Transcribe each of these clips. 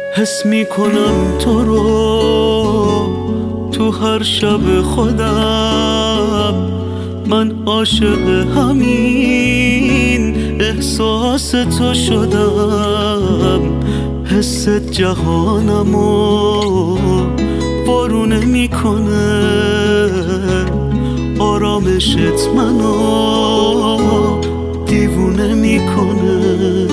حس میکنم تو رو تو هر شب خودم، من عاشق همین احساس تو شدم. حست جهانمو وارونه میکنه، آرامشت منو دیوونه میکنه.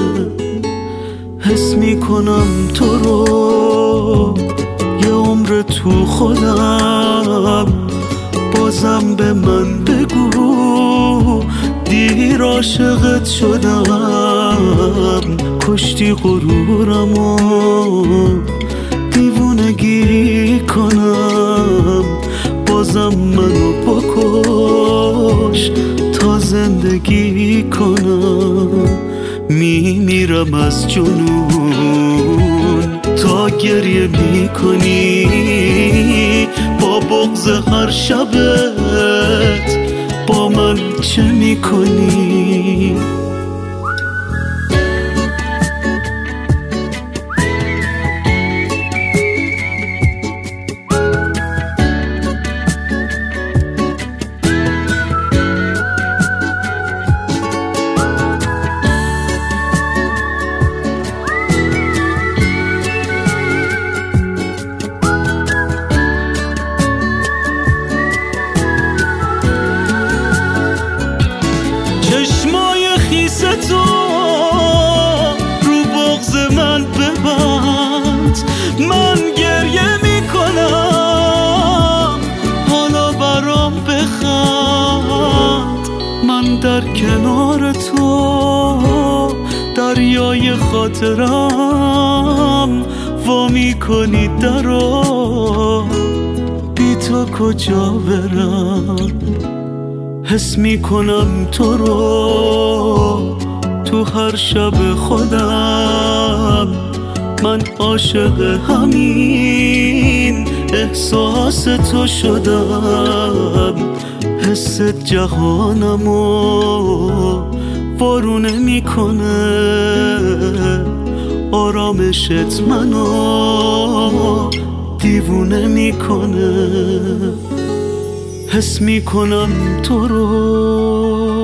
حس میکنم تو رو یه عمر تو خودم، بازم به من بگو دیر عاشقت شدم. کشتی غرورمو دیوونگی کنم، بازم منو بکش تا زندگی کنم. میمیرم از جنون تا گریه میکنی، با بغض هر شبت با من چه میکنی؟ چشمای خیس تو رو بغض من ببند، من گریه میکنم حالا برام بخند. من در کنار تو دریای خاطرم، وا میکنی درو بی تو کجا برم؟ حس میکنم تو رو تو هر شب خودم، من عاشق همین احساس تو شدم. حست جهانمو وارونه میکنه، آرامشت منو دیوونه میکنه. حس میکنم تو رو